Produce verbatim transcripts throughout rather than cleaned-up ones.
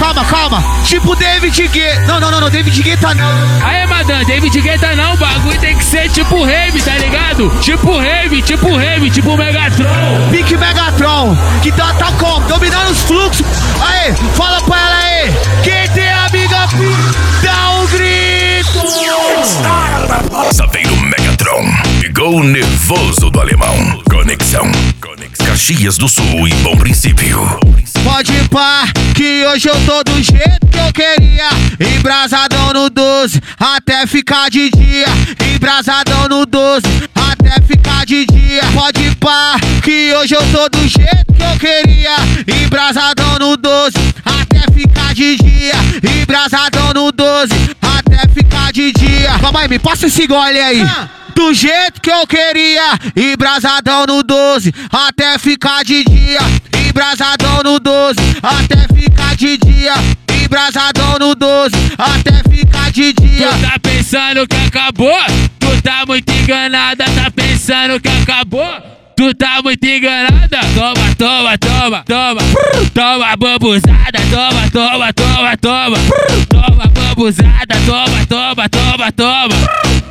calma, calma. Tipo David Guetta. Não, não, não, não, David Guetta não. Aí, madan, David Guetta não, o bagulho tem que ser tipo rave, tá ligado? Tipo rave, tipo rave, tipo Megatron. Pique Megatron, que tá, tá como? Dominando os fluxos. Aí, fala pra ela aí. Quem tem amiga, dá um grito. Saveiro Megatron, pegou o nervoso do alemão. Conexão, Conexão. Caxias do Sul e Bom Princípio. Pode ir pá, que hoje eu tô do jeito que eu queria. Embrasadão no doze, até ficar de dia. Embrasadão no doze, até ficar de dia. Pode ir pá, que hoje eu tô do jeito que eu queria. Embrasadão no doze, até ficar de dia. Embrasadão no doze, até ficar de dia. Calma aí, me passa esse gole aí. Ah. Do jeito que eu queria, embrasadão no doze, até ficar de dia. Embrasadão no doze, até ficar de dia. Embrasadão no doze, até ficar de dia. Tu tá pensando que acabou? Tu tá muito enganada, tá pensando que acabou? Tu tá muito enganada. Toma, toma, toma, toma. Toma bambuzada, toma, toma, toma, toma. Toma bambuzada, toma, toma, toma, toma.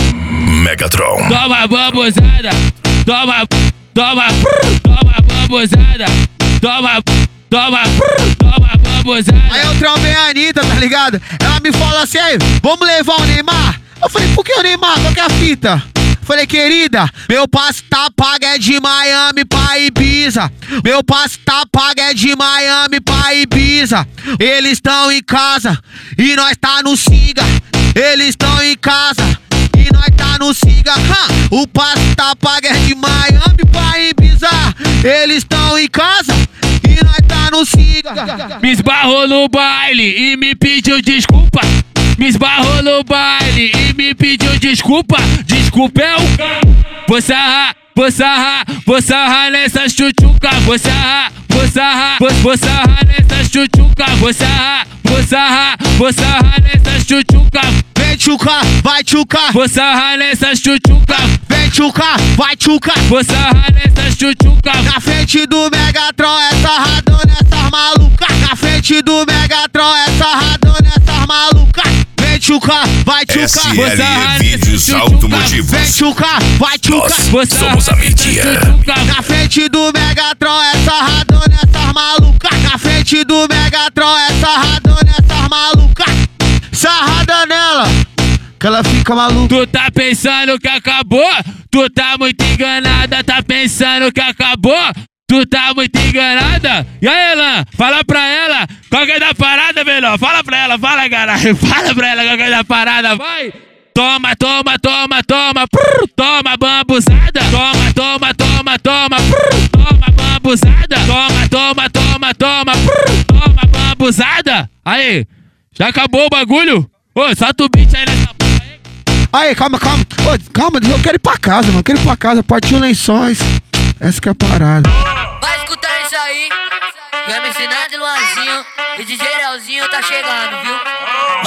Megatron. Toma bambuzada, toma, toma, toma bambuzada, toma, toma, toma bambuzada. Aí eu trombei a Anitta, tá ligado? Ela me fala assim, aí, vamos levar o Neymar? Eu falei, por que o Neymar? Qual que é a fita? Falei, querida, meu passe tá pago é de Miami pra Ibiza. Meu passe tá pago é de Miami pra Ibiza. Eles tão em casa e nós tá no Siga. Eles tão em casa e nós tá no Siga. O passe tá pago é de Miami pra Ibiza. Eles tão em casa e nós tá no Siga. Me esbarrou no baile e me pediu desculpa. Me esbarrou no baile e me pediu desculpa. Desculpa é o cara. Vou sarrar, vou sarrar, vou sarrar nessa chuchuca. Vou sarrar, vou sarrar, vou, vou sarrar nessa chuchuca. Vou sarrar, vou sarrar, vou sarrar nessa chuchuca. Vem tchuca, vai tchuca. Vou sarrar nessa chuchuca. Vem tchuca, vai tchuca. Vou sarrar nessa chuchuca. Na frente do Megatron é sarradona essas maluca. Na frente do Megatron é sarradona essas maluca. Vem tchuca, vai tchuca. S L Vídeos Automotivos. Vem tchuca, vai tchuca. Nós somos a mídia. Na frente do Megatron é sarradona essas maluca. Na frente do Megatron é sarradona essas maluca. Sarrada nela, que ela fica maluca. Tu tá pensando que acabou? Tu tá muito enganada, tá pensando que acabou? Tu tá muito enganada? E aí, Elan, fala pra ela qual que é da parada, melhor. Fala pra ela, fala, caralho. Fala pra ela qual que é da parada, vai. Toma, toma, toma, toma. Prr, toma bambuzada. Toma, toma, toma, toma. Prr, toma bambuzada. Toma, toma, toma, toma. Prr, toma bambuzada. Aí, já acabou o bagulho? Ô, solta o beat aí nessa porra aí. Aí, calma, calma. Ô, calma, eu quero ir pra casa, mano. Eu quero ir pra casa, partiu Lençóis. Essa que é a parada. Vai escutar isso aí. O M C Nando, Luanzinho e D J Leozinho tá chegando, viu?